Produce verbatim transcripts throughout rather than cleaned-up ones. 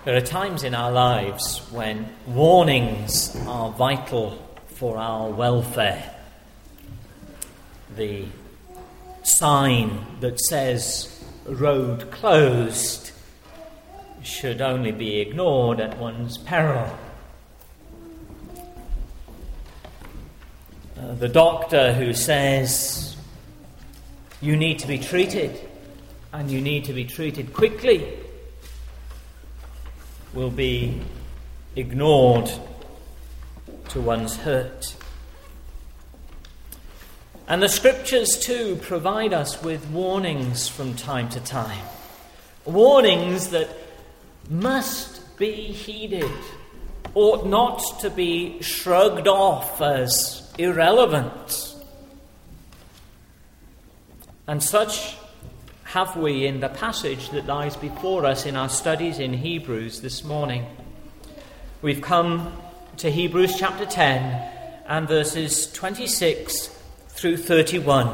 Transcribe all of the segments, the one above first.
There are times in our lives when warnings are vital for our welfare. The sign that says road closed should only be ignored at one's peril. Uh, the doctor who says you need to be treated and you need to be treated quickly will be ignored to one's hurt. And the scriptures too provide us with warnings from time to time. Warnings that must be heeded, ought not to be shrugged off as irrelevant. And such have we in the passage that lies before us in our studies in Hebrews this morning. We've come to Hebrews chapter ten and verses twenty-six through thirty-one.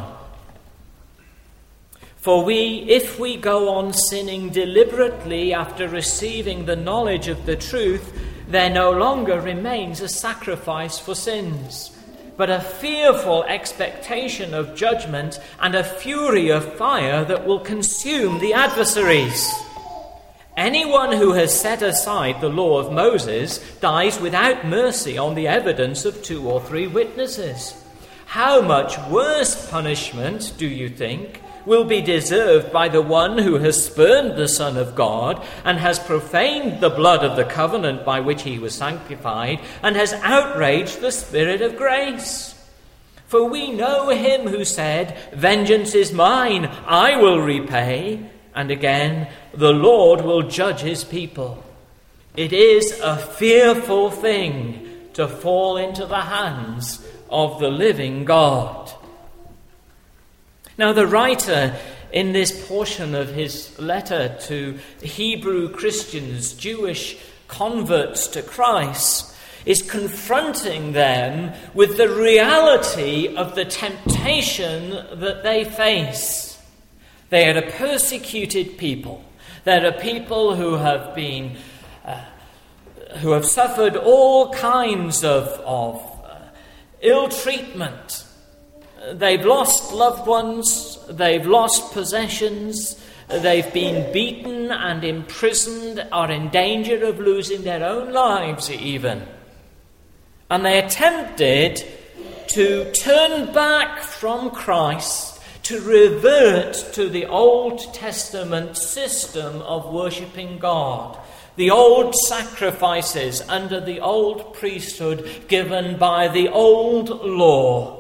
For we, if we go on sinning deliberately after receiving the knowledge of the truth, there no longer remains a sacrifice for sins, but a fearful expectation of judgment and a fury of fire that will consume the adversaries. Anyone who has set aside the law of Moses dies without mercy on the evidence of two or three witnesses. How much worse punishment, do you think, will be deserved by the one who has spurned the Son of God and has profaned the blood of the covenant by which he was sanctified and has outraged the Spirit of grace? For we know him who said, "Vengeance is mine, I will repay," and again, "The Lord will judge his people." It is a fearful thing to fall into the hands of the living God. Now, the writer in this portion of his letter to Hebrew Christians, Jewish converts to Christ, is confronting them with the reality of the temptation that they face. They are a persecuted people. They're a people who have been, uh, who have suffered all kinds of, of uh, ill treatment. They've lost loved ones, they've lost possessions, they've been beaten and imprisoned, are in danger of losing their own lives even. And they are tempted to turn back from Christ, to revert to the Old Testament system of worshipping God, the old sacrifices under the old priesthood given by the old law,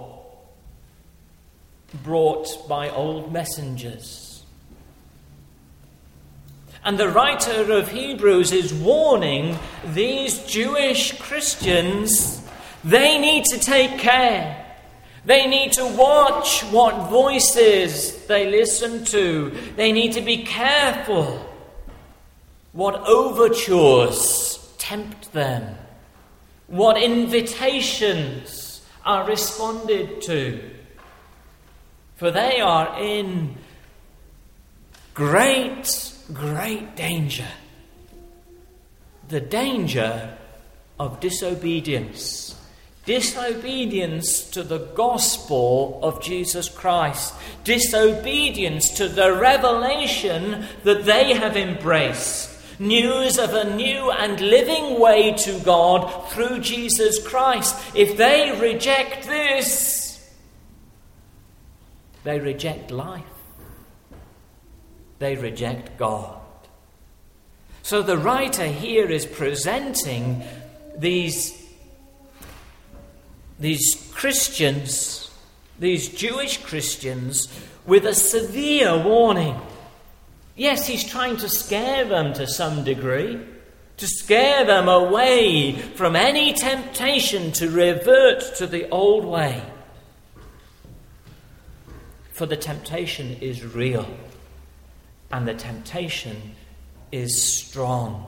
brought by old messengers. And the writer of Hebrews is warning these Jewish Christians they need to take care. They need to watch what voices they listen to. They need to be careful what overtures tempt them, what invitations are responded to. For they are in great, great danger. The danger of disobedience. Disobedience to the gospel of Jesus Christ. Disobedience to the revelation that they have embraced. News of a new and living way to God through Jesus Christ. If they reject this, they reject life. They reject God. So the writer here is presenting these, these Christians, these Jewish Christians, with a severe warning. Yes, he's trying to scare them to some degree, to scare them away from any temptation to revert to the old way. For the temptation is real, and the temptation is strong.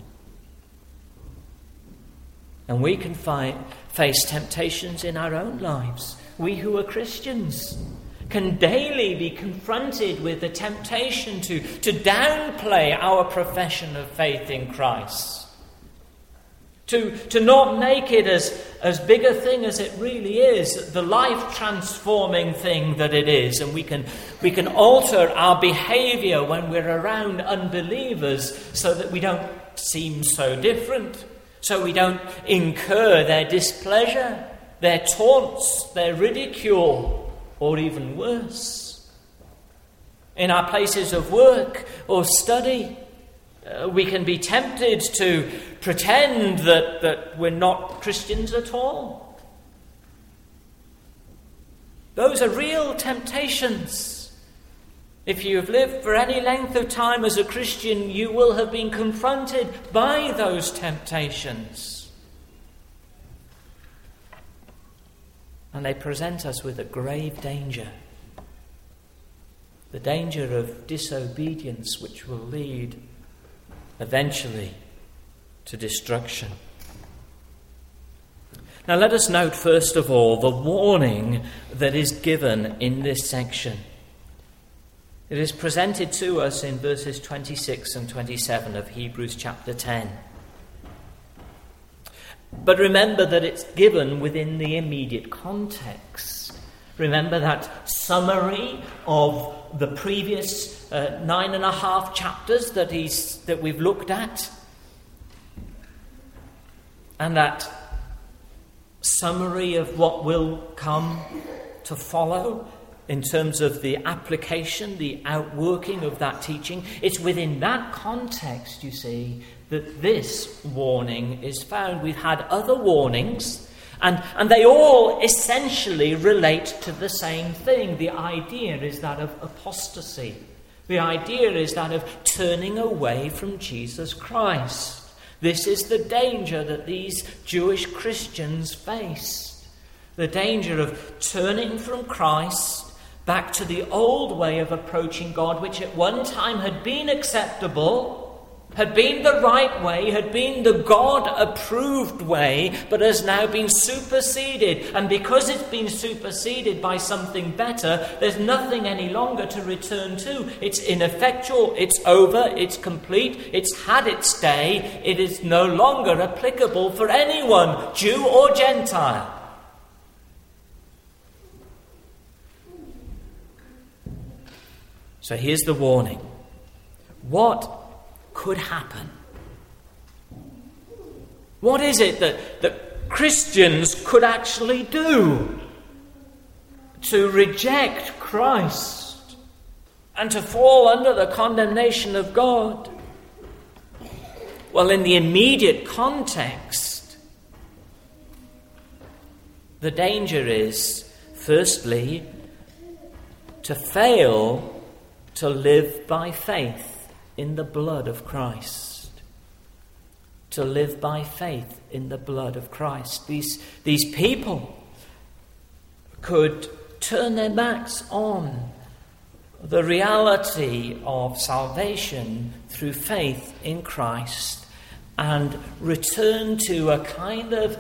And we can find, face temptations in our own lives, we who are Christians. can daily be confronted with the temptation to, to downplay our profession of faith in Christ. To, to not make it as, as big a thing as it really is, the life-transforming thing that it is. And we can, we can alter our behavior when we're around unbelievers so that we don't seem so different, so we don't incur their displeasure, their taunts, their ridicule, or even worse. In our places of work or study, uh, we can be tempted to pretend that, that we're not Christians at all. Those are real temptations. If you have lived for any length of time as a Christian, you will have been confronted by those temptations. And they present us with a grave danger. The danger of disobedience, which will lead eventually to destruction. Now let us note first of all the warning that is given in this section. It is presented to us in verses twenty-six and twenty-seven of Hebrews chapter ten. But remember that it's given within the immediate context. Remember that summary of the previous uh, nine and a half chapters that he's that we've looked at, and that summary of what will come to follow in terms of the application, the outworking of that teaching. It's within that context, you see, that this warning is found. We've had other warnings, and, and they all essentially relate to the same thing. The idea is that of apostasy. The idea is that of turning away from Jesus Christ. This is the danger that these Jewish Christians faced. The danger of turning from Christ back to the old way of approaching God, which at one time had been acceptable, had been the right way, had been the God-approved way, but has now been superseded. And because it's been superseded by something better, there's nothing any longer to return to. It's ineffectual, it's over, it's complete, it's had its day, it is no longer applicable for anyone, Jew or Gentile. So here's the warning. What could happen? What is it that, that Christians could actually do to reject Christ and to fall under the condemnation of God? Well, in the immediate context, the danger is, firstly, to fail to live by faith in the blood of Christ. To live by faith in the blood of Christ. These, these people could turn their backs on the reality of salvation through faith in Christ and return to a kind of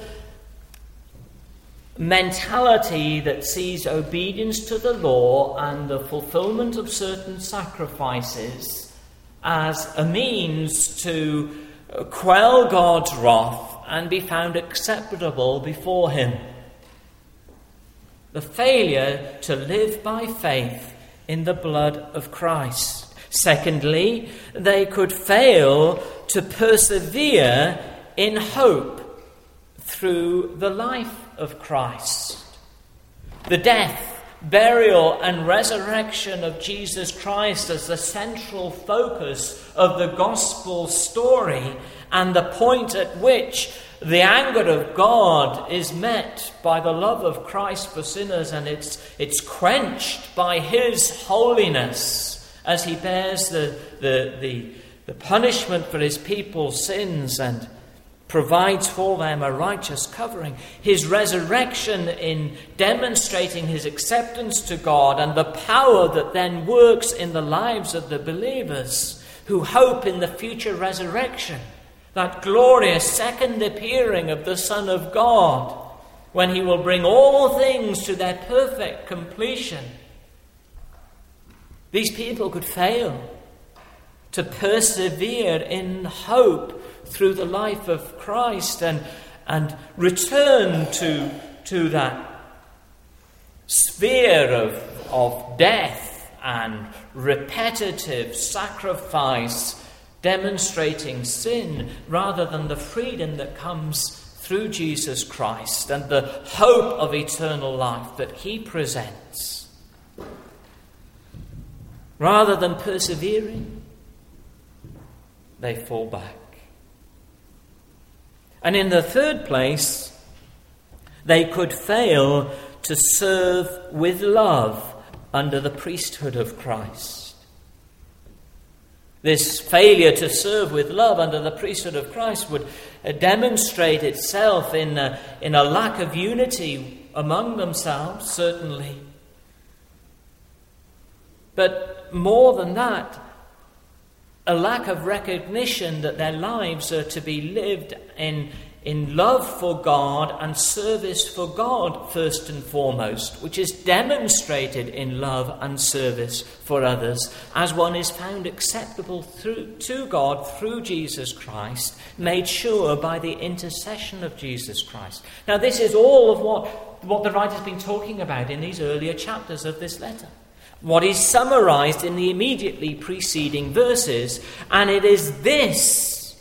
mentality that sees obedience to the law and the fulfillment of certain sacrifices as a means to quell God's wrath and be found acceptable before him. The failure to live by faith in the blood of Christ. Secondly, they could fail to persevere in hope through the life of Christ. The death, burial, and resurrection of Jesus Christ as the central focus of the gospel story, and the point at which the anger of God is met by the love of Christ for sinners, and it's, it's quenched by his holiness as he bears the, the, the, the punishment for his people's sins and provides for them a righteous covering. His resurrection in demonstrating his acceptance to God and the power that then works in the lives of the believers who hope in the future resurrection. That glorious second appearing of the Son of God, when he will bring all things to their perfect completion These people could fail to persevere in hope through the life of Christ and, and return to, to that sphere of, of death and repetitive sacrifice, demonstrating sin, rather than the freedom that comes through Jesus Christ and the hope of eternal life that he presents. Rather than persevering, they fall back. And in the third place, they could fail to serve with love under the priesthood of Christ. This failure to serve with love under the priesthood of Christ would uh, demonstrate itself in a, in a lack of unity among themselves, certainly. But more than that, a lack of recognition that their lives are to be lived in, in love for God and service for God first and foremost, which is demonstrated in love and service for others as one is found acceptable through, to God through Jesus Christ, made sure by the intercession of Jesus Christ. Now, this is all of what, what the writer's been talking about in these earlier chapters of this letter. What is summarized in the immediately preceding verses, and it is this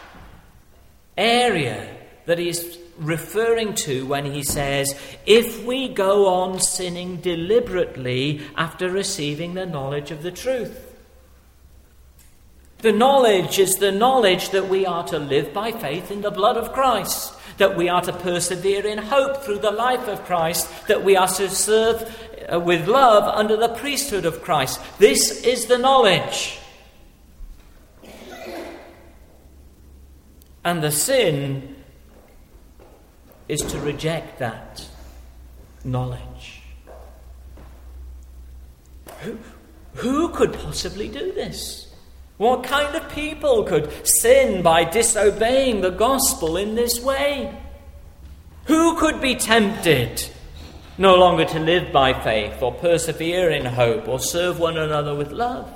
area that he is referring to when he says, if we go on sinning deliberately after receiving the knowledge of the truth. The knowledge is the knowledge that we are to live by faith in the blood of Christ, that we are to persevere in hope through the life of Christ, that we are to serve with love under the priesthood of Christ. This is the knowledge. And the sin is to reject that knowledge. Who, who could possibly do this? What kind of people could sin by disobeying the gospel in this way? Who could be tempted no longer to live by faith or persevere in hope or serve one another with love?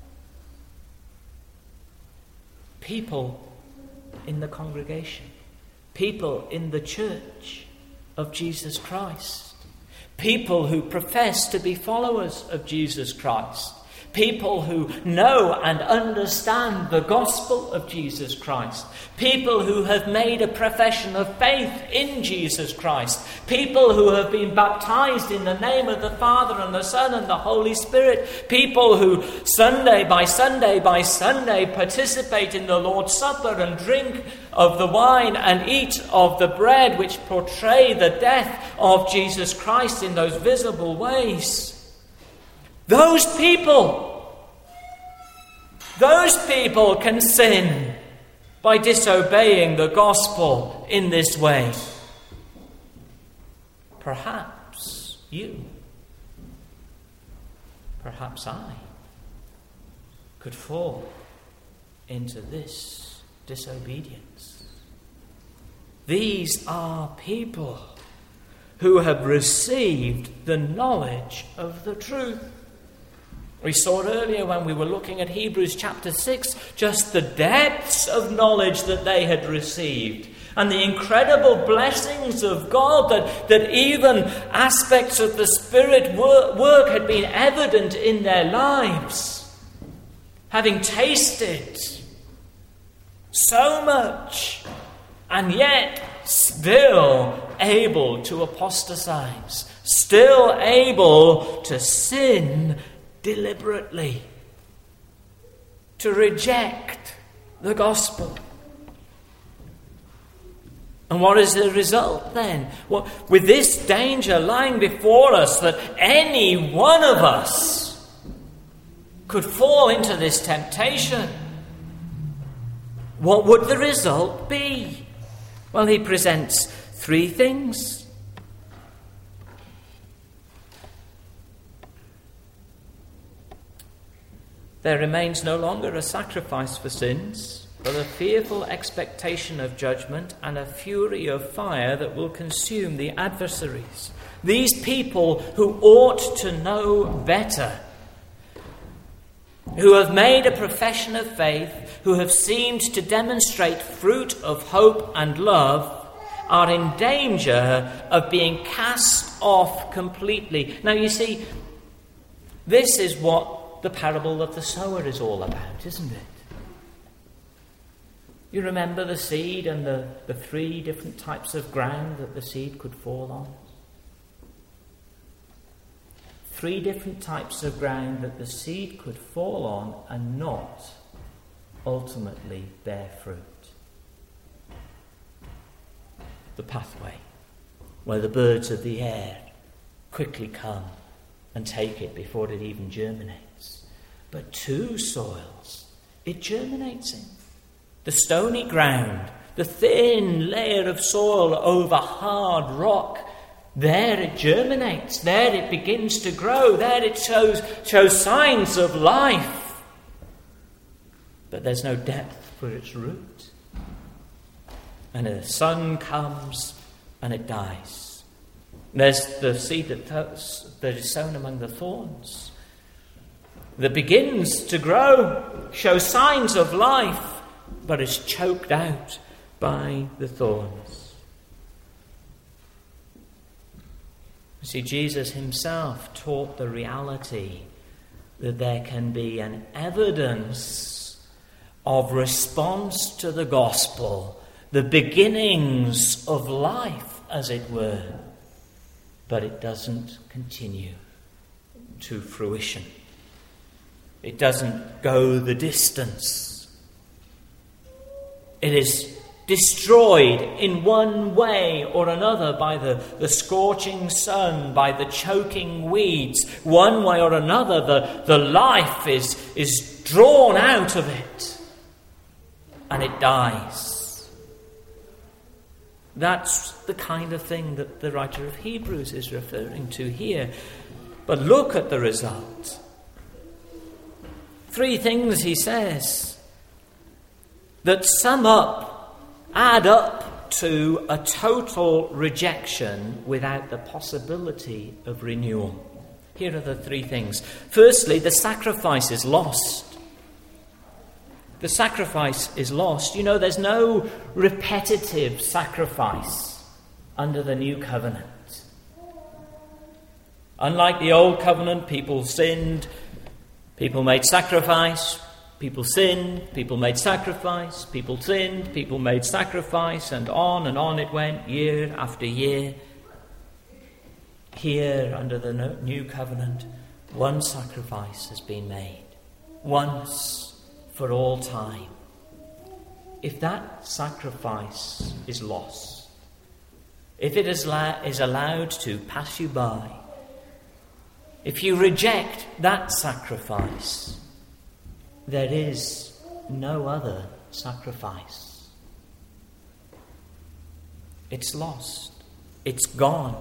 People in the congregation, people in the church of Jesus Christ, people who profess to be followers of Jesus Christ, people who know and understand the gospel of Jesus Christ, people who have made a profession of faith in Jesus Christ, people who have been baptized in the name of the Father and the Son and the Holy Spirit, people who Sunday by Sunday by Sunday participate in the Lord's Supper and drink of the wine and eat of the bread, which portray the death of Jesus Christ in those visible ways. Those people, those people can sin by disobeying the gospel in this way. Perhaps you, perhaps I, could fall into this disobedience. These are people who have received the knowledge of the truth. We saw earlier when we were looking at Hebrews chapter six, just the depths of knowledge that they had received and the incredible blessings of God, that, that even aspects of the Spirit work, work had been evident in their lives. Having tasted so much and yet still able to apostatize, still able to sin deliberately, to reject the gospel. And what is the result then? Well, with this danger lying before us that any one of us could fall into this temptation, what would the result be? Well, he presents three things. There remains no longer a sacrifice for sins, but a fearful expectation of judgment and a fury of fire that will consume the adversaries. These people who ought to know better who have made a profession of faith, who have seemed to demonstrate fruit of hope and love, are in danger of being cast off completely. Now, you see, this is what the parable of the sower is all about, isn't it? You remember the seed and the, the three different types of ground that the seed could fall on? Three different types of ground that the seed could fall on and not ultimately bear fruit. The pathway, where the birds of the air quickly come and take it before it even germinates. But two soils, it germinates in. The stony ground, the thin layer of soil over hard rock, there it germinates, there it begins to grow, there it shows, shows signs of life. But there's no depth for its root. And the sun comes and it dies. There's the seed that, th- that is sown among the thorns, that begins to grow, shows signs of life, but is choked out by the thorns. You see, Jesus himself taught the reality that there can be an evidence of response to the gospel, the beginnings of life, as it were, but it doesn't continue to fruition. It doesn't go the distance. It is destroyed in one way or another by the, the scorching sun, by the choking weeds. One way or another, the, the life is, is drawn out of it, and it dies. That's the kind of thing that the writer of Hebrews is referring to here. But look at the result. Three things he says that sum up, add up to a total rejection without the possibility of renewal. Here are the three things. Firstly, the sacrifice is lost. The sacrifice is lost. You know, there's no repetitive sacrifice under the new covenant. Unlike the old covenant, people sinned, people made sacrifice, people sinned, people made sacrifice, people sinned, people made sacrifice, and on and on it went, year after year. Here, under the new covenant, one sacrifice has been made, once for all time. If that sacrifice is lost, if it is, la- is allowed to pass you by, if you reject that sacrifice, there is no other sacrifice. It's lost. It's gone.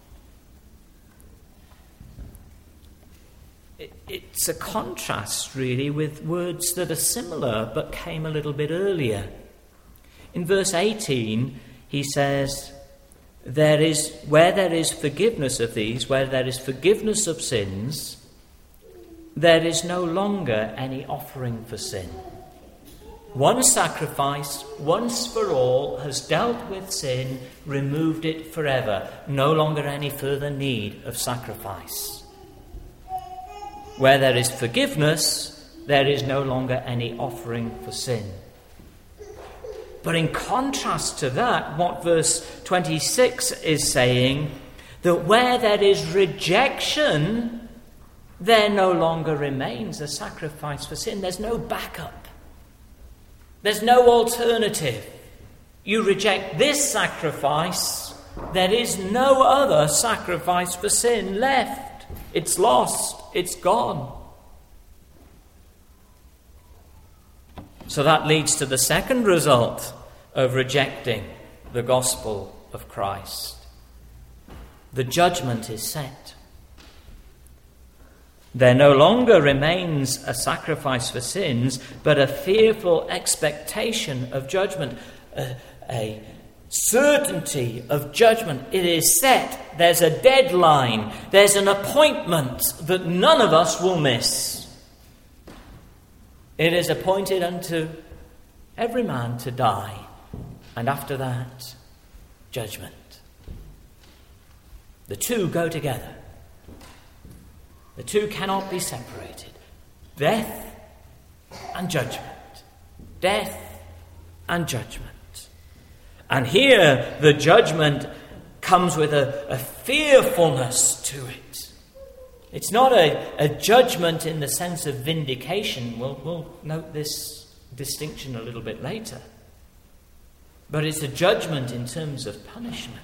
It, it's a contrast, really, with words that are similar but came a little bit earlier. In verse eighteen, he says, "There is where there is forgiveness of these, where there is forgiveness of sins, there is no longer any offering for sin." One sacrifice, once for all, has dealt with sin, removed it forever. No longer any further need of sacrifice. Where there is forgiveness, there is no longer any offering for sin. But in contrast to that, what verse twenty-six is saying, that where there is rejection, there no longer remains a sacrifice for sin. There's no backup. There's no alternative. You reject this sacrifice, there is no other sacrifice for sin left. It's lost. It's gone. So that leads to the second result of rejecting the gospel of Christ. The judgment is set. There no longer remains a sacrifice for sins, but a fearful expectation of judgment, a, a certainty of judgment. It is set. There's a deadline. There's an appointment that none of us will miss. It is appointed unto every man to die, and after that, judgment. The two go together. The two cannot be separated. Death and judgment. Death and judgment. And here the judgment comes with a, a fearfulness to it. It's not a, a judgment in the sense of vindication. We'll, we'll note this distinction a little bit later. But it's a judgment in terms of punishment.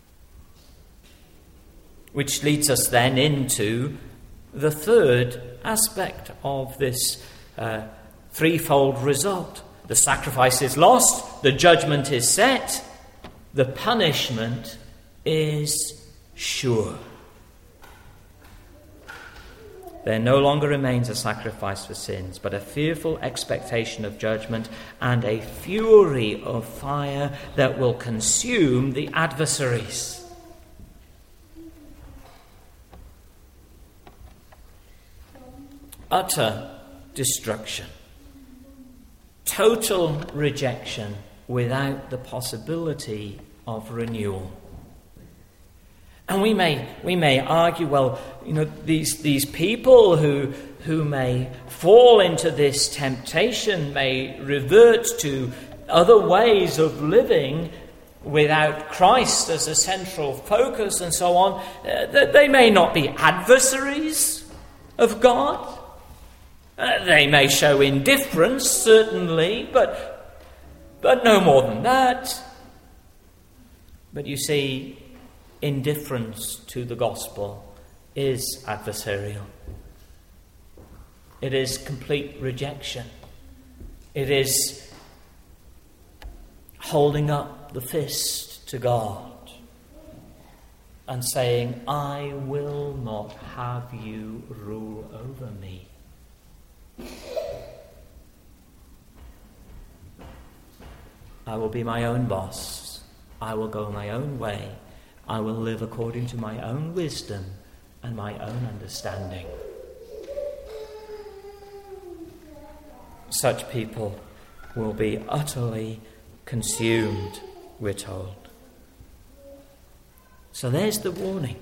Which leads us then into the third aspect of this uh, threefold result. The sacrifice is lost, the judgment is set, the punishment is sure. There no longer remains a sacrifice for sins, but a fearful expectation of judgment and a fury of fire that will consume the adversaries. Utter destruction. Total rejection without the possibility of renewal. And we may we may argue, well, you know, these these people who who may fall into this temptation may revert to other ways of living without Christ as a central focus and so on. Uh, that they may not be adversaries of God. Uh, they may show indifference, certainly, but but no more than that. But you see, indifference to the gospel is adversarial. It is complete rejection. It is holding up the fist to God and saying, I will not have you rule over me. I will be my own boss. I will go my own way. I will live according to my own wisdom and my own understanding. Such people will be utterly consumed, we're told. So there's the warning.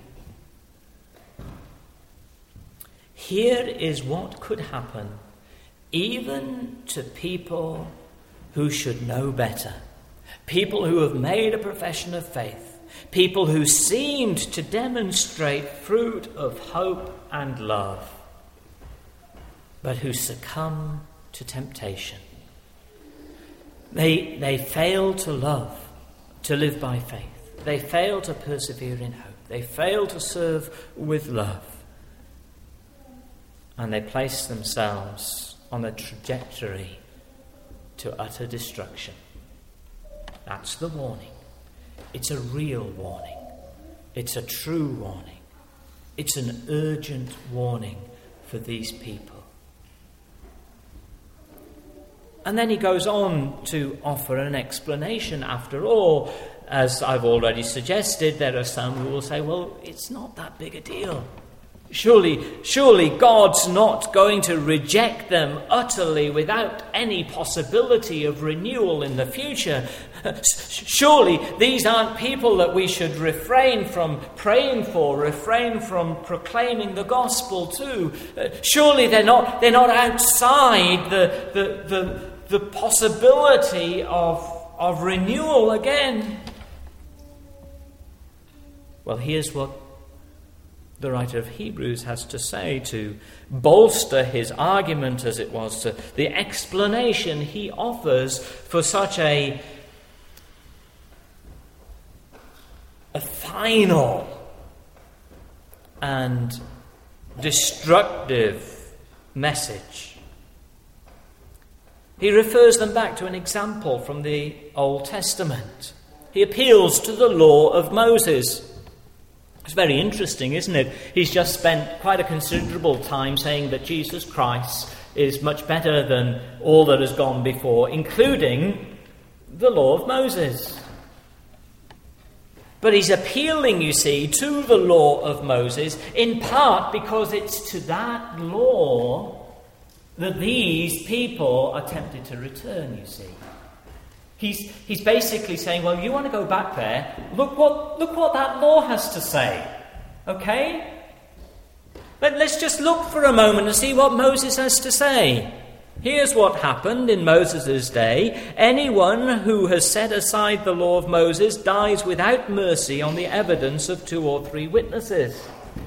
Here is what could happen even to people who should know better, people who have made a profession of faith, people who seemed to demonstrate fruit of hope and love, but who succumb to temptation. They, they fail to love, to live by faith. They fail to persevere in hope. They fail to serve with love. And they place themselves on a trajectory to utter destruction. That's the warning. It's a real warning. It's a true warning. It's an urgent warning for these people. And then he goes on to offer an explanation. After all, as I've already suggested, there are some who will say, well, it's not that big a deal. Surely, surely God's not going to reject them utterly without any possibility of renewal in the future. Surely these aren't people that we should refrain from praying for, refrain from proclaiming the gospel to. Surely they're not they're not outside the the the, the possibility of of renewal again. Well, here's what the writer of Hebrews has to say to bolster his argument, as it was, to the explanation he offers for such a, a final and destructive message. He refers them back to an example from the Old Testament. He appeals to the law of Moses. It's very interesting, isn't it? He's just spent quite a considerable time saying that Jesus Christ is much better than all that has gone before, including the law of Moses. But he's appealing, you see, to the law of Moses, in part because it's to that law that these people are tempted to return, you see. He's, he's basically saying, well, you want to go back there? Look what, look what that law has to say. Okay? But let's just look for a moment and see what Moses has to say. Here's what happened in Moses' day. Anyone who has set aside the law of Moses dies without mercy on the evidence of two or three witnesses.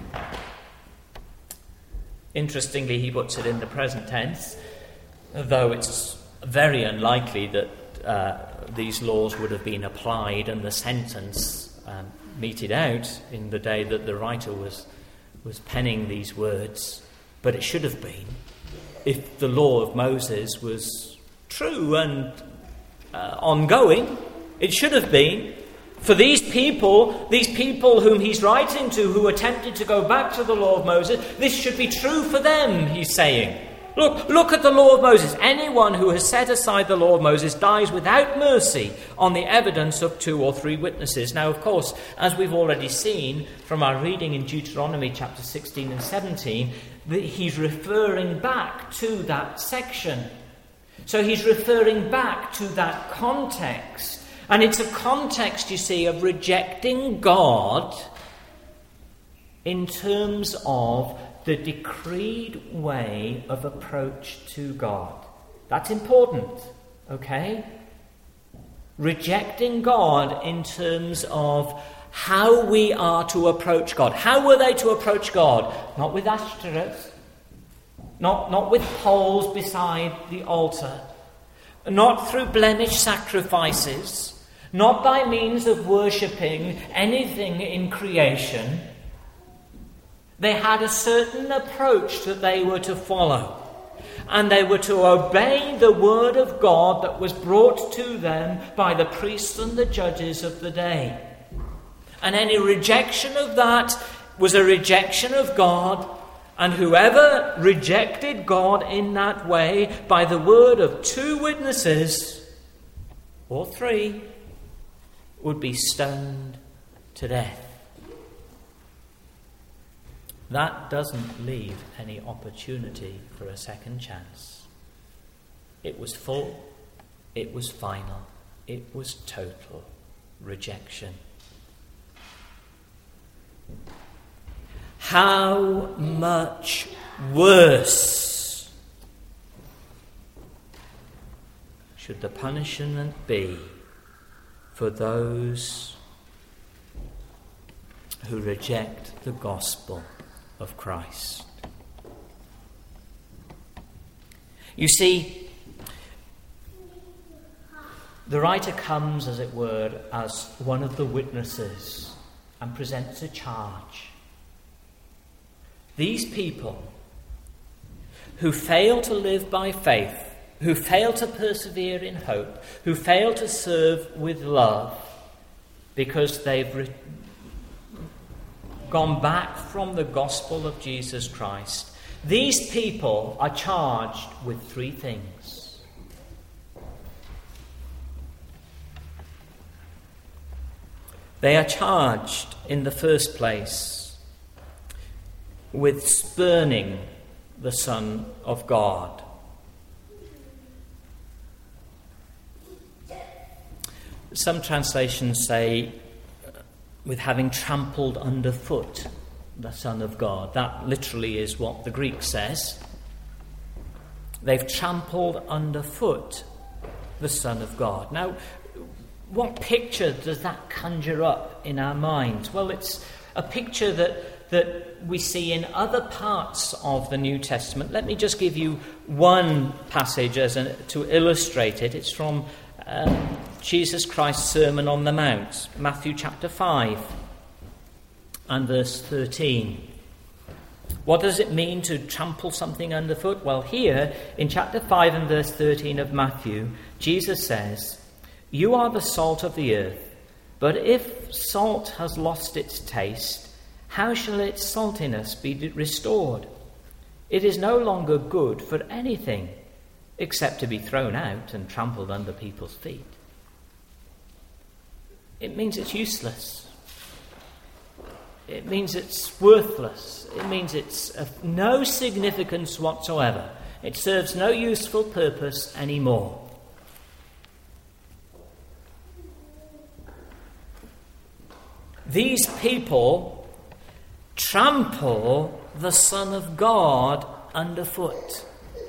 Interestingly, he puts it in the present tense, though it's very unlikely that uh, these laws would have been applied and the sentence um, meted out in the day that the writer was, was penning these words. But it should have been, if the law of Moses was true and uh, ongoing. It should have been. For these people, these people whom he's writing to, who are tempted to go back to the law of Moses, this should be true for them, he's saying. Look, look at the law of Moses. Anyone who has set aside the law of Moses dies without mercy on the evidence of two or three witnesses. Now, of course, as we've already seen from our reading in Deuteronomy chapter sixteen and seventeen, that he's referring back to that section. So he's referring back to that context. And it's a context, you see, of rejecting God in terms of the decreed way of approach to God. That's important, okay? Rejecting God in terms of how we are to approach God. How were they to approach God? Not with Ashtoreth, not, not with poles beside the altar, not through blemished sacrifices, not by means of worshipping anything in creation. They had a certain approach that they were to follow. And they were to obey the word of God that was brought to them by the priests and the judges of the day. And any rejection of that was a rejection of God. And whoever rejected God in that way by the word of two witnesses, or three, would be stoned to death. That doesn't leave any opportunity for a second chance. It was full, it was final, it was total rejection. How much worse should the punishment be for those who reject the gospel of Christ? You see, the writer comes, as it were, as one of the witnesses and presents a charge. These people who fail to live by faith, who fail to persevere in hope, who fail to serve with love because they've re- gone back from the gospel of Jesus Christ, these people are charged with three things. They are charged, in the first place, with spurning the Son of God. Some translations say, with having trampled underfoot the Son of God. That literally is what the Greek says. They've trampled underfoot the Son of God. Now, what picture does that conjure up in our minds? Well, it's a picture that, that we see in other parts of the New Testament. Let me just give you one passage as a, to illustrate it. It's from um, Jesus Christ's Sermon on the Mount, Matthew chapter five and verse thirteen. What does it mean to trample something underfoot? Well, here in chapter five and verse thirteen of Matthew, Jesus says, "You are the salt of the earth, but if salt has lost its taste, how shall its saltiness be restored? It is no longer good for anything except to be thrown out and trampled under people's feet." It means it's useless. It means it's worthless. It means it's of no significance whatsoever. It serves no useful purpose anymore. These people trample the Son of God underfoot.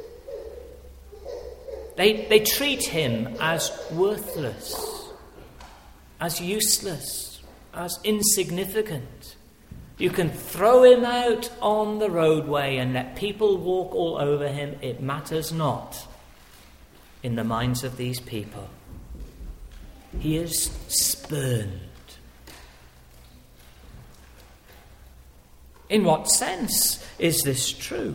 They, they treat him as worthless, as useless, as insignificant. You can throw him out on the roadway and let people walk all over him. It matters not in the minds of these people. He is spurned. In what sense is this true?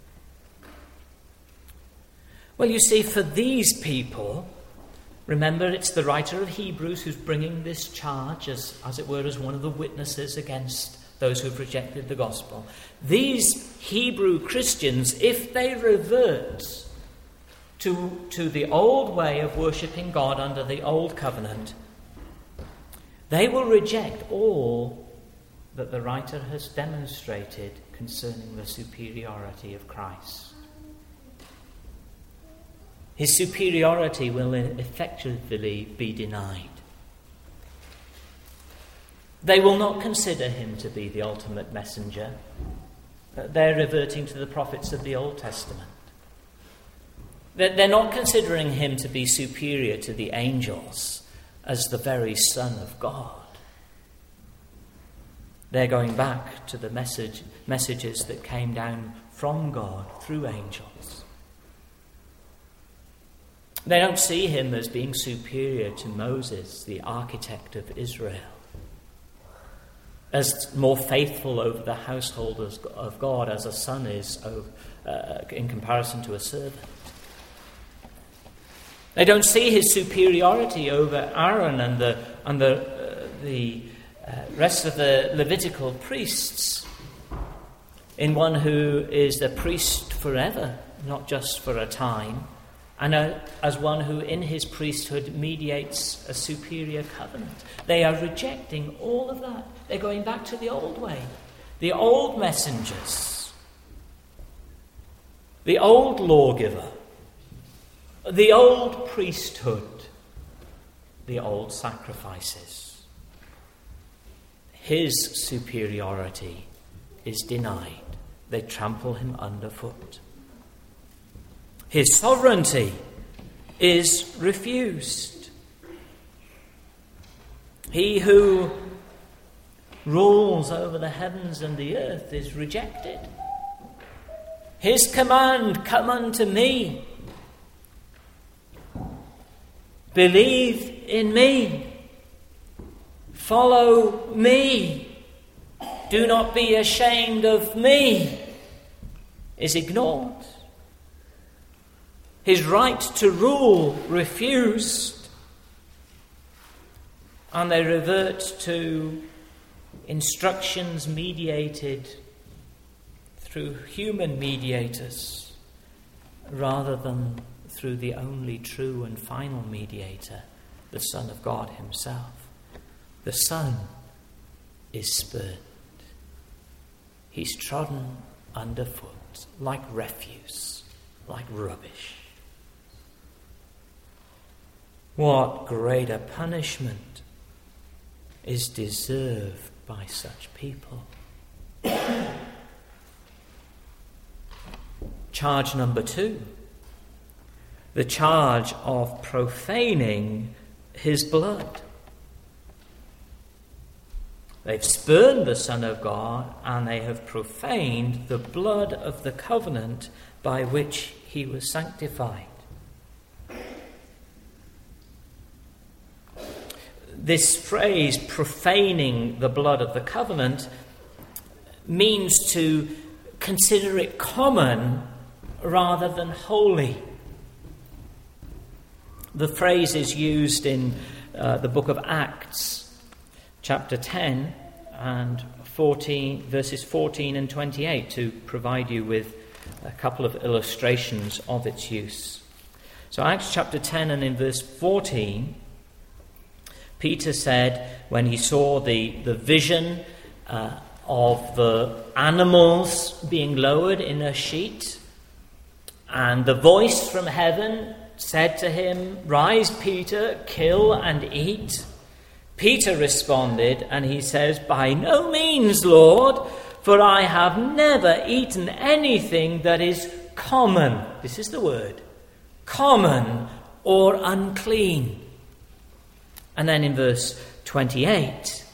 Well, you see, for these people, remember it's the writer of Hebrews who's bringing this charge, as, as it were, as one of the witnesses against those who've rejected the gospel. These Hebrew Christians, if they revert to, to the old way of worshipping God under the old covenant, they will reject all that the writer has demonstrated concerning the superiority of Christ. His superiority will effectively be denied. They will not consider him to be the ultimate messenger. They're reverting to the prophets of the Old Testament. They're not considering him to be superior to the angels as the very Son of God. They're going back to the message, messages that came down from God through angels. They don't see him as being superior to Moses, the architect of Israel, as more faithful over the household of God as a son is uh, in comparison to a servant. They don't see his superiority over Aaron and the and the uh, the uh, rest of the Levitical priests in one who is the priest forever, not just for a time, and a, as one who in his priesthood mediates a superior covenant. They are rejecting all of that. They're going back to the old way, the old messengers, the old lawgiver, the old priesthood, the old sacrifices. His superiority is denied. They trample him underfoot. His sovereignty is refused. He who rules over the heavens and the earth is rejected. His command, "Come unto me. Believe in me. Follow me. Do not be ashamed of me," is ignored. His right to rule refused. And they revert to instructions mediated through human mediators rather than through the only true and final mediator, the Son of God himself. The Son is spurned. He's trodden underfoot like refuse, like rubbish. What greater punishment is deserved by such people? Charge number two, the charge of profaning his blood. They've spurned the Son of God, and they have profaned the blood of the covenant by which he was sanctified. This phrase, profaning the blood of the covenant, means to consider it common rather than holy. The phrase is used in uh, the book of Acts, chapter ten and fourteen, verses fourteen and twenty-eight, to provide you with a couple of illustrations of its use. So Acts chapter ten and in verse fourteen, Peter said, when he saw the, the vision uh, of the animals being lowered in a sheet, And the voice from heaven said to him, "Rise, Peter, kill and eat." Peter responded, and he says, "By no means, Lord, for I have never eaten anything that is common." This is the word. Common or unclean. And then in verse twenty-eight,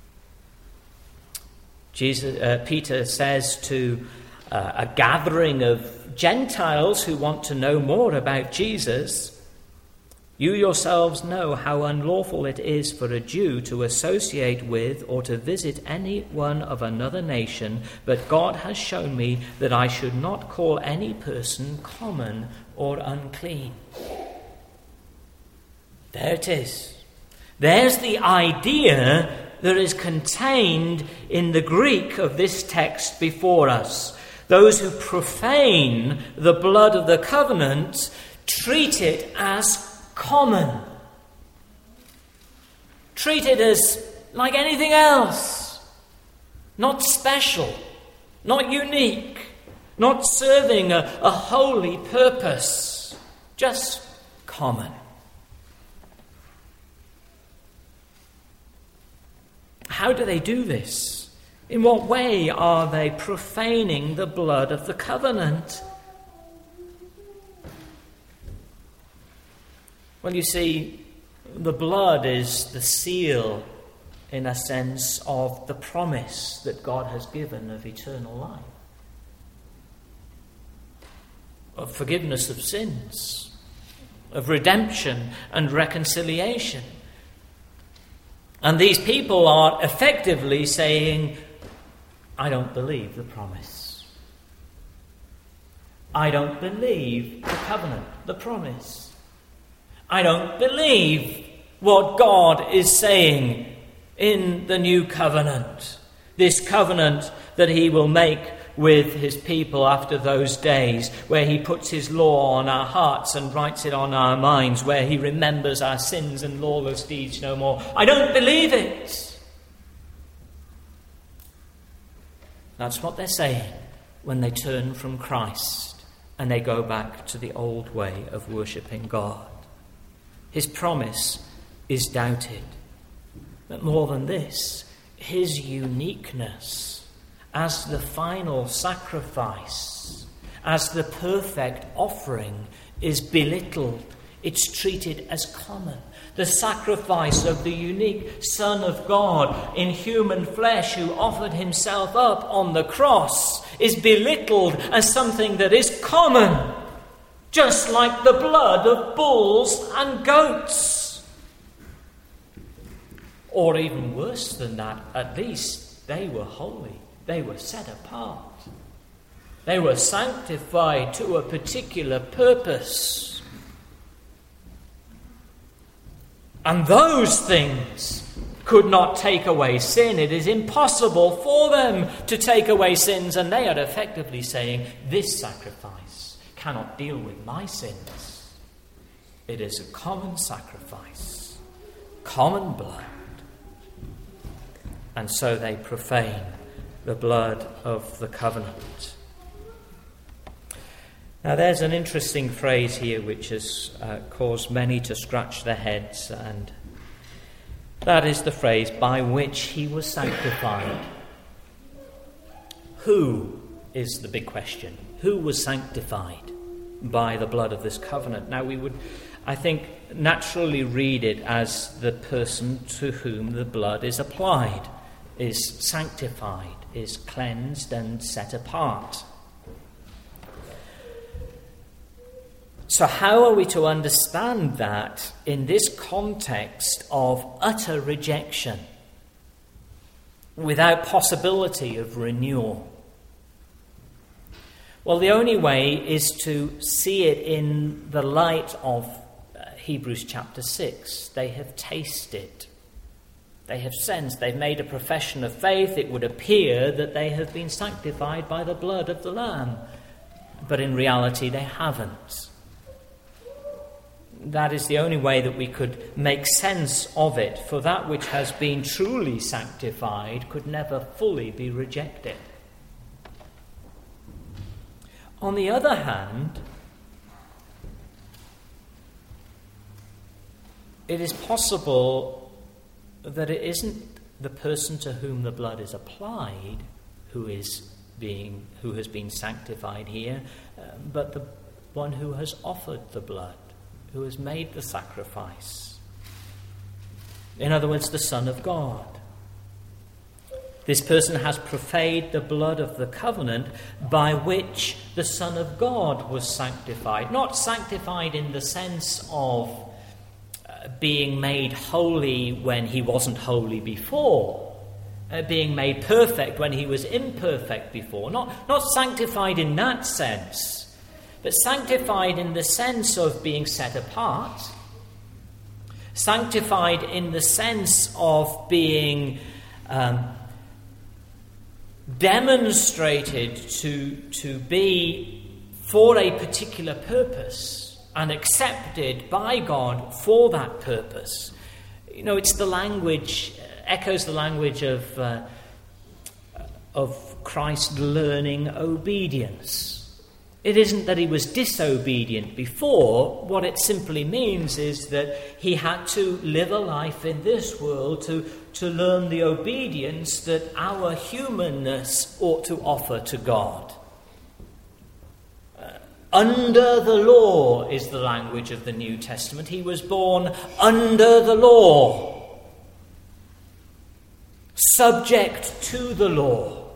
Jesus, uh, Peter says to uh, a gathering of Gentiles who want to know more about Jesus, "You yourselves know how unlawful it is for a Jew to associate with or to visit anyone of another nation, but God has shown me that I should not call any person common or unclean." There it is. There's the idea that is contained in the Greek of this text before us. Those who profane the blood of the covenant treat it as common. Treat it as like anything else. Not special, not unique, not serving a, a holy purpose. Just common. How do they do this? In what way are they profaning the blood of the covenant? Well, you see, the blood is the seal, in a sense, of the promise that God has given of eternal life, of forgiveness of sins, of redemption and reconciliation. And these people are effectively saying, "I don't believe the promise. I don't believe the covenant, the promise. I don't believe what God is saying in the new covenant, this covenant that he will make with his people after those days, where he puts his law on our hearts and writes it on our minds, where he remembers our sins and lawless deeds no more. I don't believe it." That's what they're saying when they turn from Christ and they go back to the old way of worshipping God. His promise is doubted. But more than this, his uniqueness as the final sacrifice, as the perfect offering, is belittled. It's treated as common. The sacrifice of the unique Son of God in human flesh who offered himself up on the cross is belittled as something that is common, just like the blood of bulls and goats. Or even worse than that, at least they were holy. They were set apart. They were sanctified to a particular purpose. And those things could not take away sin. It is impossible for them to take away sins. And they are effectively saying, this sacrifice cannot deal with my sins. It is a common sacrifice, common blood. And so they profane the blood of the covenant. Now there's an interesting phrase here which has uh, caused many to scratch their heads, and that is the phrase, "by which he was sanctified." Who is the big question? Who was sanctified by the blood of this covenant? Now we would, I think, naturally read it as the person to whom the blood is applied, is sanctified, is cleansed and set apart. So how are we to understand that in this context of utter rejection, without possibility of renewal? Well, the only way is to see it in the light of uh, Hebrews chapter six. They have tasted. They have sensed, they've made a profession of faith. It would appear that they have been sanctified by the blood of the Lamb. But in reality, they haven't. That is the only way that we could make sense of it, for that which has been truly sanctified could never fully be rejected. On the other hand, it is possible that it isn't the person to whom the blood is applied who is being who has been sanctified here, uh, but the one who has offered the blood, who has made the sacrifice. In other words, the Son of God. This person has profaned the blood of the covenant by which the Son of God was sanctified. Not sanctified in the sense of uh, being made holy when he wasn't holy before, uh, being made perfect when he was imperfect before. Not, not sanctified in that sense, but sanctified in the sense of being set apart, sanctified in the sense of being um, demonstrated to, to be for a particular purpose and accepted by God for that purpose. You know, it's the language, echoes the language of, uh, of Christ learning obedience. It isn't that he was disobedient before. What it simply means is that he had to live a life in this world to, to learn the obedience that our humanness ought to offer to God. Uh, under the law is the language of the New Testament. He was born under the law, subject to the law.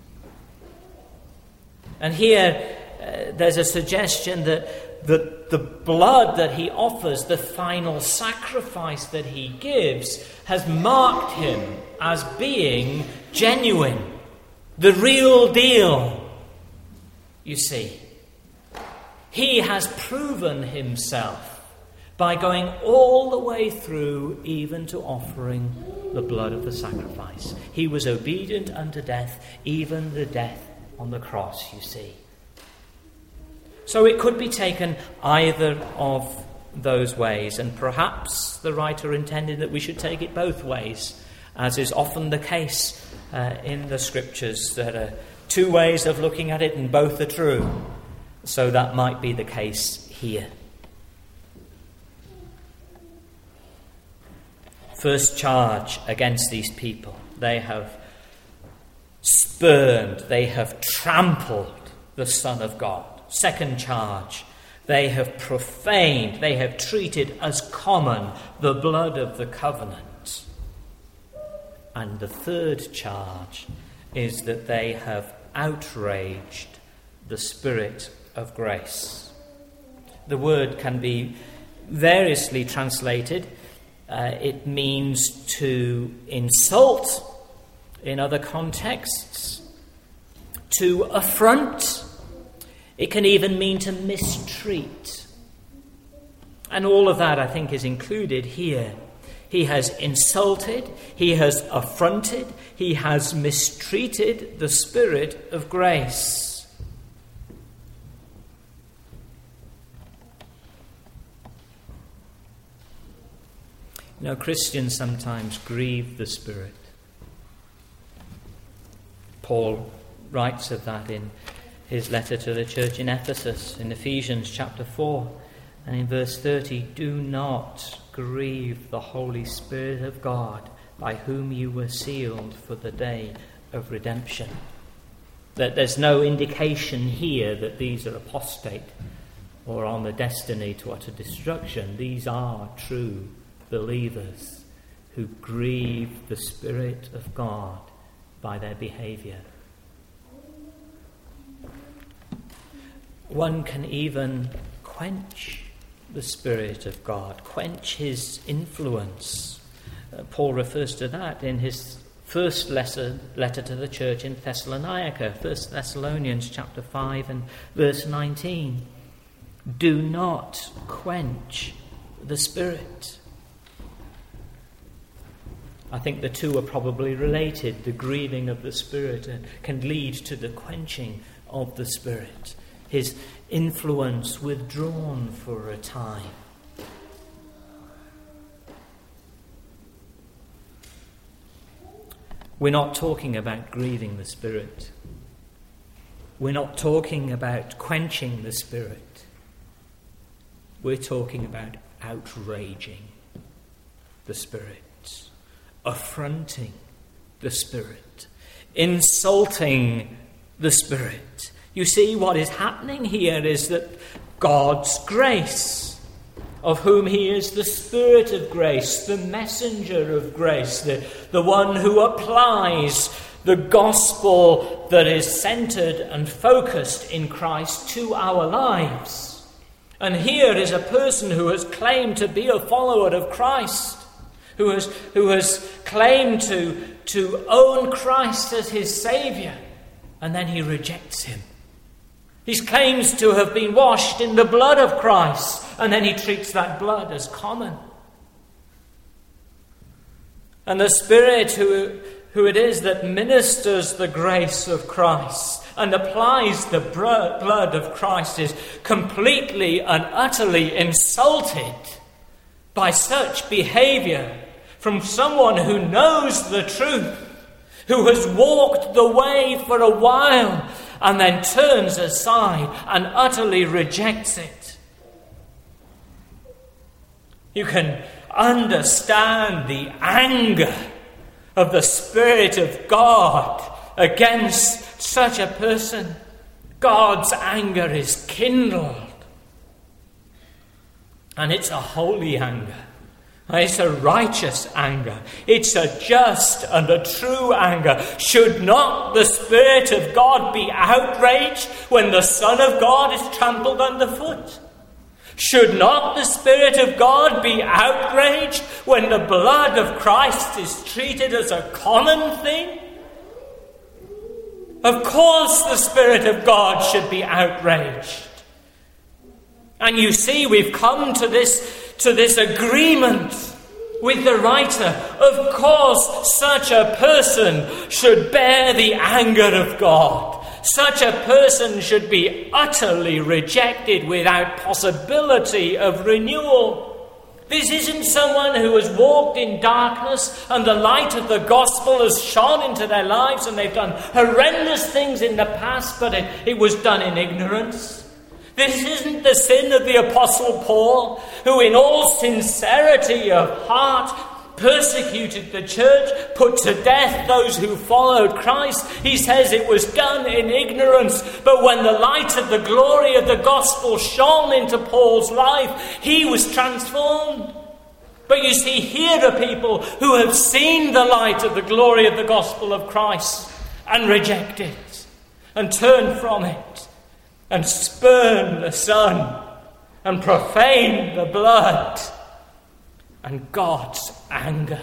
And here, Uh, there's a suggestion that the, the blood that he offers, the final sacrifice that he gives, has marked him as being genuine, the real deal. You see, he has proven himself by going all the way through, even to offering the blood of the sacrifice. He was obedient unto death, even the death on the cross, you see. So it could be taken either of those ways, and perhaps the writer intended that we should take it both ways, as is often the case uh, in the Scriptures. There are two ways of looking at it, and both are true. So that might be the case here. First charge against these people: they have spurned, they have trampled the Son of God. Second charge: they have profaned, they have treated as common the blood of the covenant. And the third charge is that they have outraged the Spirit of grace. The word can be variously translated. Uh, it means to insult in other contexts, to affront. It can even mean to mistreat. And all of that, I think, is included here. He has insulted, he has affronted, he has mistreated the Spirit of grace. You know, Christians sometimes grieve the Spirit. Paul writes of that in his letter to the church in Ephesus, in Ephesians chapter four, and in verse thirty: "Do not grieve the Holy Spirit of God, by whom you were sealed for the day of redemption." That there's no indication here that these are apostate or on the destiny to utter destruction. These are true believers who grieve the Spirit of God by their behavior. One can even quench the Spirit of God, quench his influence. Uh, Paul refers to that in his first letter, letter to the church in Thessalonica, First Thessalonians chapter five and verse nineteen. Do not quench the Spirit. I think the two are probably related. The grieving of the Spirit can lead to the quenching of the Spirit. His influence withdrawn for a time. We're not talking about grieving the Spirit. We're not talking about quenching the Spirit. We're talking about outraging the Spirit, affronting the Spirit, insulting the Spirit. You see, what is happening here is that God's grace, of whom he is the Spirit of grace, the messenger of grace, the, the one who applies the gospel that is centered and focused in Christ to our lives. And here is a person who has claimed to be a follower of Christ, who has, who has claimed to, to own Christ as his Saviour, and then he rejects him. He claims to have been washed in the blood of Christ, and then he treats that blood as common. And the Spirit who, who it is that ministers the grace of Christ and applies the blood of Christ is completely and utterly insulted by such behavior from someone who knows the truth, who has walked the way for a while and then turns aside and utterly rejects it. You can understand the anger of the Spirit of God against such a person. God's anger is kindled. And it's a holy anger. It's a righteous anger. It's a just and a true anger. Should not the Spirit of God be outraged when the Son of God is trampled underfoot? Should not the Spirit of God be outraged when the blood of Christ is treated as a common thing? Of course the Spirit of God should be outraged. And you see, we've come to this to this agreement with the writer. Of course, such a person should bear the anger of God. Such a person should be utterly rejected without possibility of renewal. This isn't someone who has walked in darkness and the light of the gospel has shone into their lives and they've done horrendous things in the past, but it, it was done in ignorance. This isn't the sin of the Apostle Paul, who in all sincerity of heart persecuted the church, put to death those who followed Christ. He says it was done in ignorance, but when the light of the glory of the gospel shone into Paul's life, he was transformed. But you see, here are people who have seen the light of the glory of the gospel of Christ and reject it and turn from it and spurn the Son and profane the blood. And God's anger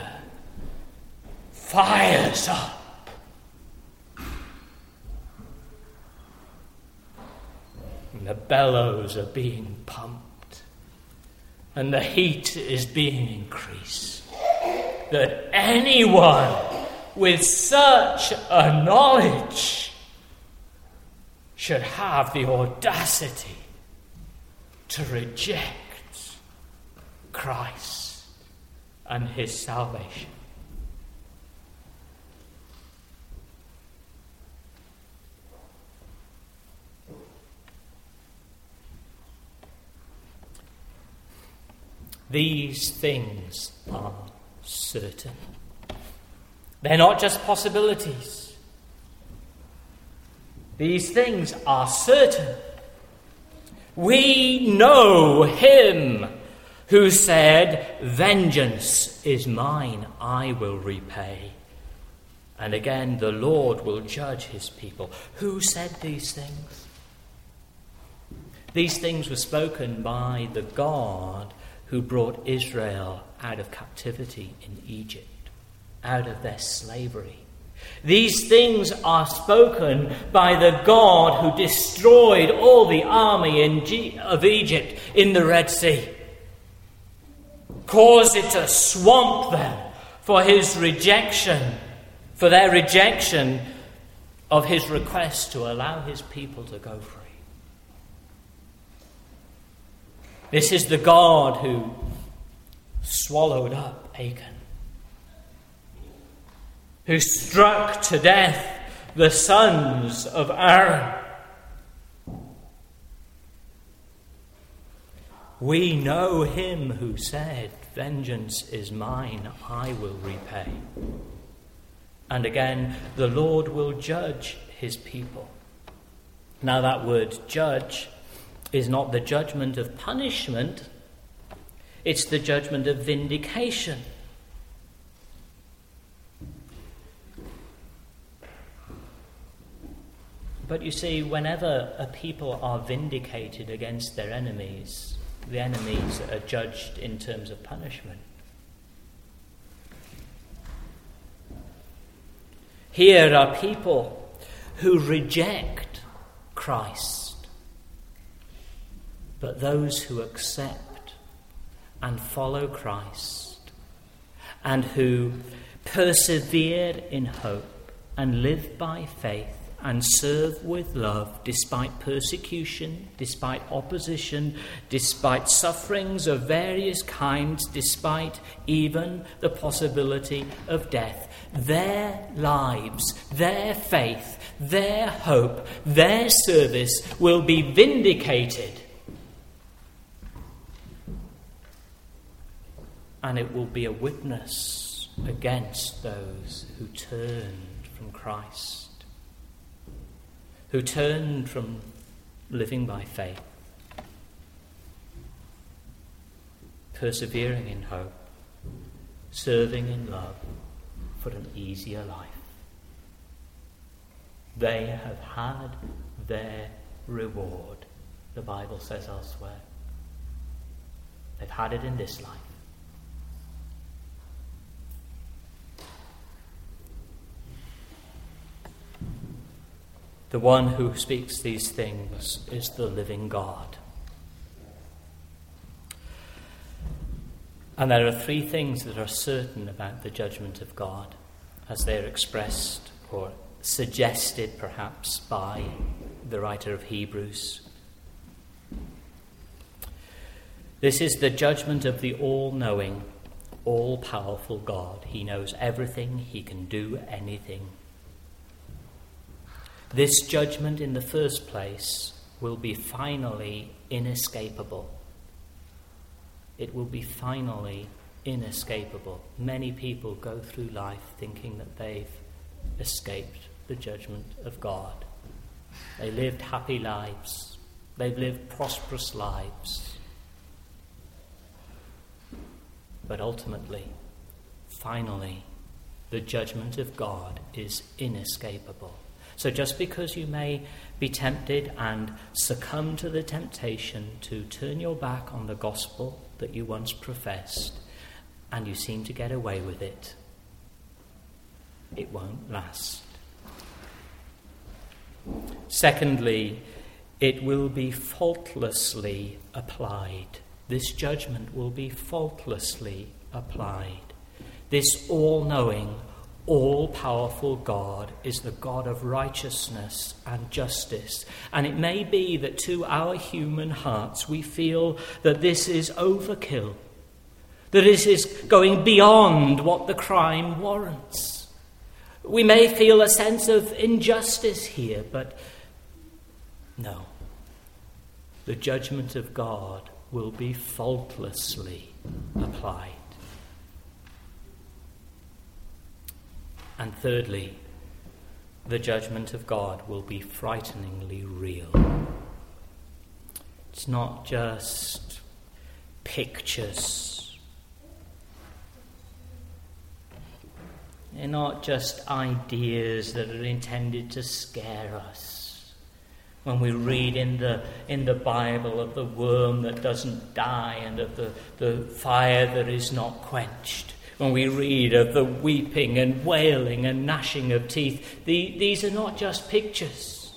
fires up. And the bellows are being pumped. And the heat is being increased. That anyone with such a knowledge should have the audacity to reject Christ and his salvation. These things are certain. They're not just possibilities. These things are certain. We know him who said, "Vengeance is mine, I will repay." And again, the Lord will judge his people. Who said these things? These things were spoken by the God who brought Israel out of captivity in Egypt, out of their slavery. These things are spoken by the God who destroyed all the army in G- of Egypt in the Red Sea. Caused it to swamp them for his rejection, for their rejection of his request to allow his people to go free. This is the God who swallowed up Achan, who struck to death the sons of Aaron. We know him who said, "Vengeance is mine, I will repay." And again, "The Lord will judge his people." Now that word judge is not the judgment of punishment, it's the judgment of vindication. But you see, whenever a people are vindicated against their enemies, the enemies are judged in terms of punishment. Here are people who reject Christ, but those who accept and follow Christ and who persevere in hope and live by faith and serve with love despite persecution, despite opposition, despite sufferings of various kinds, despite even the possibility of death. Their lives, their faith, their hope, their service will be vindicated. And it will be a witness against those who turned from Christ, who turned from living by faith, persevering in hope, serving in love for an easier life. They have had their reward, the Bible says elsewhere. They've had it in this life. The one who speaks these things is the living God. And there are three things that are certain about the judgment of God, as they're expressed or suggested perhaps by the writer of Hebrews. This is the judgment of the all-knowing, all-powerful God. He knows everything. He can do anything. This judgment, in the first place, will be finally inescapable. It will be finally inescapable. Many people go through life thinking that they've escaped the judgment of God. They lived happy lives. They've lived prosperous lives. But ultimately, finally, the judgment of God is inescapable. So just because you may be tempted and succumb to the temptation to turn your back on the gospel that you once professed, and you seem to get away with it, it won't last. Secondly, it will be faultlessly applied. This judgment will be faultlessly applied. This all-knowing, all-powerful God is the God of righteousness and justice. And it may be that to our human hearts we feel that this is overkill, that this is going beyond what the crime warrants. We may feel a sense of injustice here, but no. The judgment of God will be faultlessly applied. And thirdly, the judgment of God will be frighteningly real. It's not just pictures. They're not just ideas that are intended to scare us. When we read in the in the Bible of the worm that doesn't die and of the, the fire that is not quenched, when we read of the weeping and wailing and gnashing of teeth, the, these are not just pictures.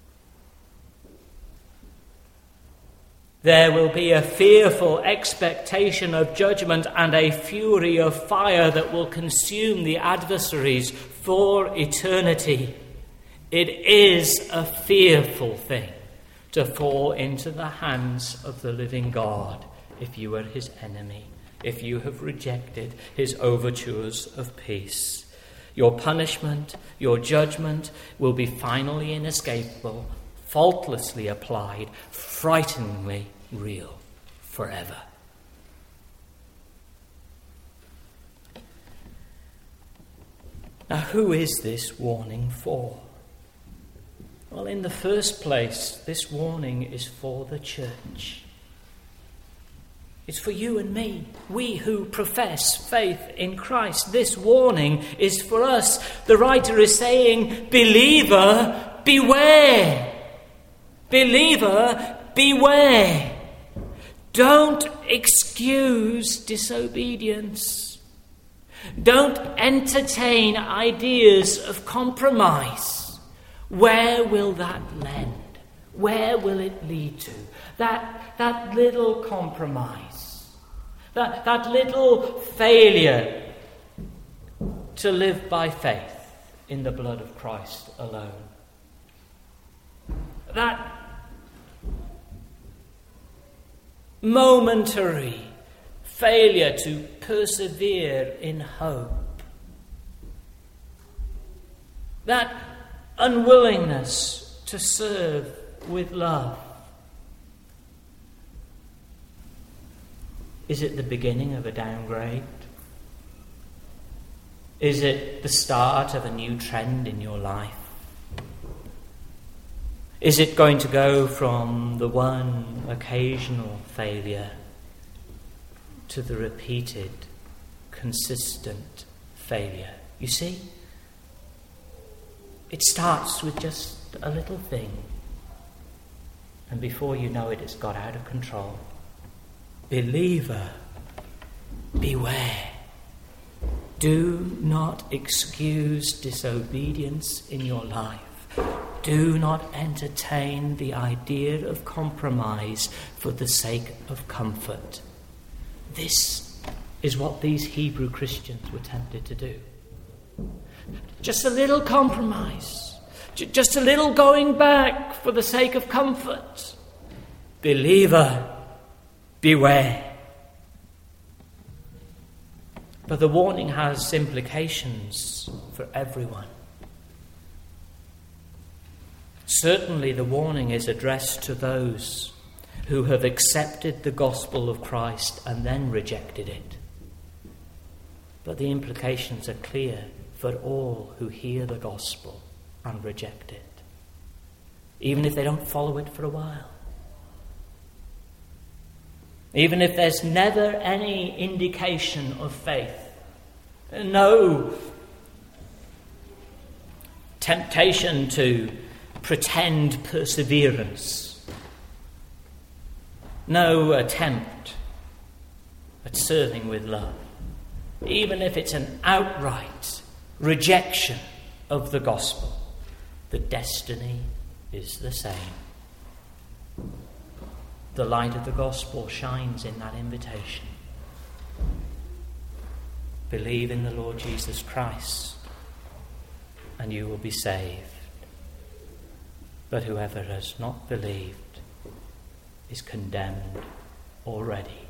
There will be a fearful expectation of judgment and a fury of fire that will consume the adversaries for eternity. It is a fearful thing to fall into the hands of the living God if you are his enemy, if you have rejected his overtures of peace. Your punishment, your judgment will be finally inescapable, faultlessly applied, frighteningly real forever. Now, who is this warning for? Well, in the first place, this warning is for the church. It's for you and me, we who profess faith in Christ. This warning is for us. The writer is saying, believer, beware. Believer, beware. Don't excuse disobedience. Don't entertain ideas of compromise. Where will that land? Where will it lead to? That, that little compromise, that, that little failure to live by faith in the blood of Christ alone. That momentary failure to persevere in hope. That unwillingness to serve with love. Is it the beginning of a downgrade? Is it the start of a new trend in your life? Is it going to go from the one occasional failure to the repeated, consistent failure? You see, it starts with just a little thing, and before you know it, it's got out of control. Believer, beware. Do not excuse disobedience in your life. Do not entertain the idea of compromise for the sake of comfort. This is what these Hebrew Christians were tempted to do. Just a little compromise. Just a little going back for the sake of comfort. Believer, beware. But the warning has implications for everyone. Certainly the warning is addressed to those who have accepted the gospel of Christ and then rejected it. But the implications are clear for all who hear the gospel and reject it, even if they don't follow it for a while. Even if there's never any indication of faith, no temptation to pretend perseverance, no attempt at serving with love, even if it's an outright rejection of the gospel, the destiny is the same. The light of the gospel shines in that invitation. Believe in the Lord Jesus Christ, and you will be saved. But whoever has not believed is condemned already.